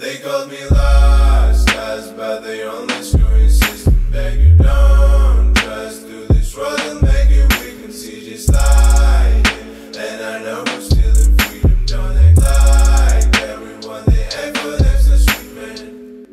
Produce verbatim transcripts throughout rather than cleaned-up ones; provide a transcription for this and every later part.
They called me lost, cause but they only screwing system. Beg you don't trust through this world and make it weak and see just like it. And I know who's stealing freedom, don't act like everyone they act for them's a street man.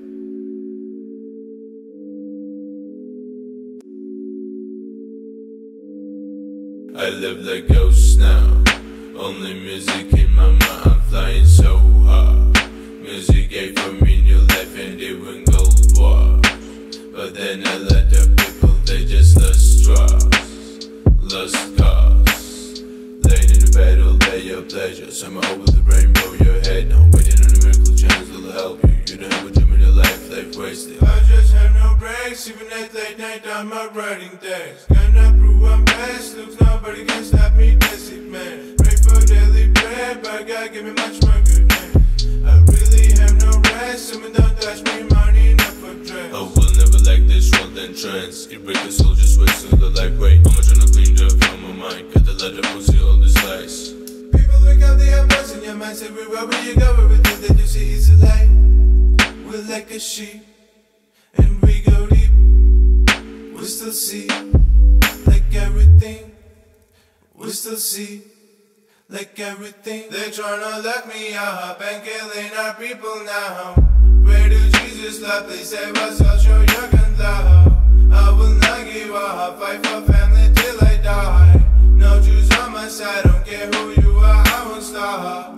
I live like ghosts now, only music in my mind, I'm flying so hard. Music gave for me new life and it went Cold War. But then a lot of people, they just lost trust, lost cause. Laying in the battle, lay your pleasure. Summer over the rainbow, your head now. Waiting on a miracle chance that'll help you. You don't have a dream in your life, life wasted. I just have no breaks, even at late night I'm out writing text. Gonna prove I'm best, looks nobody can stop me, that's it man. Pray for daily bread, but God give me much more goodness. I really have no rest, someone don't touch me, money enough for dress. I will never like this world and trends. It break the soul, just wait till the light wait. I'm trying to clean up from my mind, cut the ladder, won't see all this lies. People wake up, they have buzz in your mind, say everywhere where you go, everything that you see is a light. We're like a sheep, and we go deep. We still see, like everything. We still see, like everything. They're tryna lock me up and killing our people now. Pray to Jesus, Lord, please save us, I'll show your gun love. I will not give up, fight for family till I die. No Jews on my side, don't care who you are, I won't stop.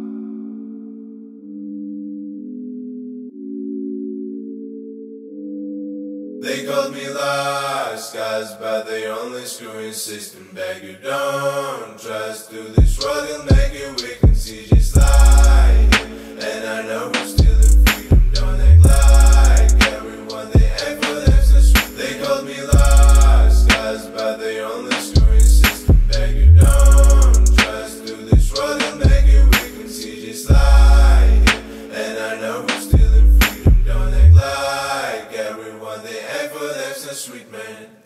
They called me lost, cause but they only screwing system. Beg you don't trust through this world, you'll make it weak and see just like it. And I know who's stealing freedom, don't act like everyone they act for them's a street. They called me lost, cause but they only screwing system. Beg you don't trust through this world, you'll make it weak and see just like it. And I know who's stealing freedom, don't act like everyone they act for them's a sweet man.